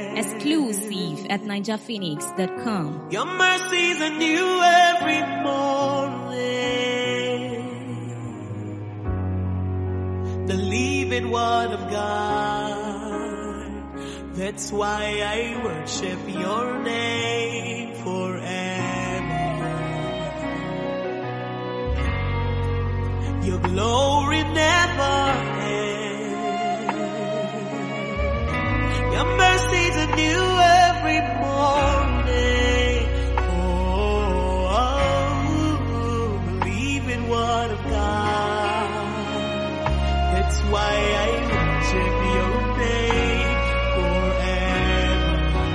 Exclusive at NinjaPhoenix.com. Your mercies are new every morning. The living word of God. That's why I worship your name forever. Your glory never ends. Your mercies are new every morning. Oh, believe in word of God. That's why I worship your name forever.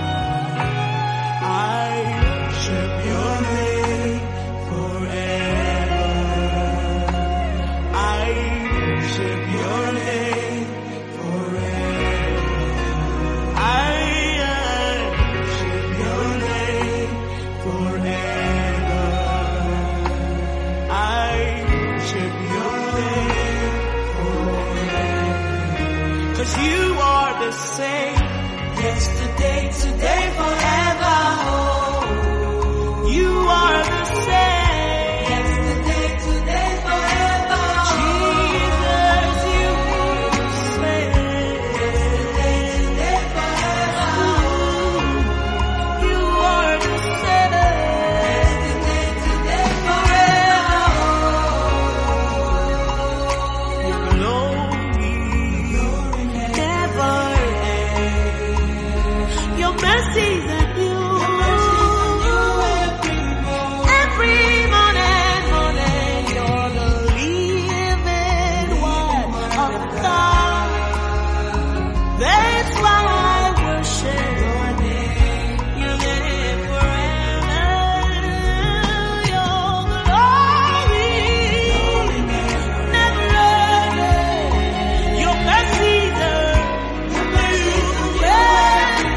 I worship your name forever. I worship your name forever. I worship your name forever. I worship your name forever. 'Cause you are the same, yesterday, today, forever. You are the same, yesterday, today, forever. Jesus, you are the same, yesterday, today, forever. You are the same, yesterday, today, forever. Your glory never ends. Your mercies are new. Every morning, you're the living word of God. That's why I worship your name forever. Your glory never ends. Your mercies are new every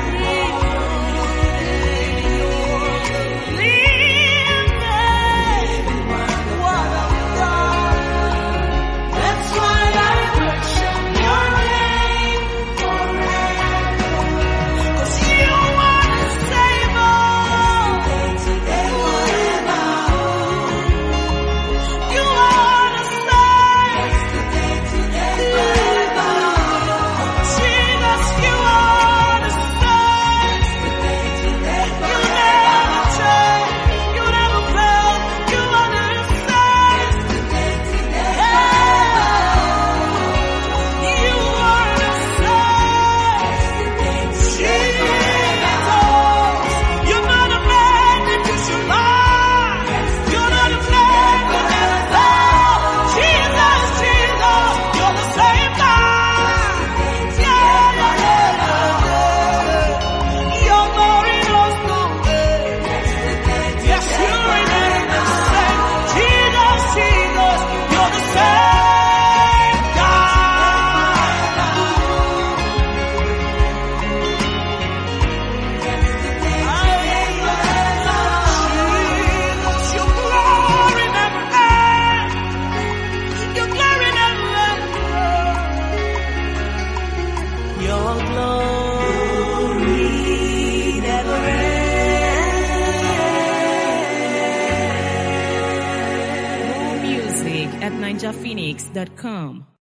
More music at NinjaPhoenix.com.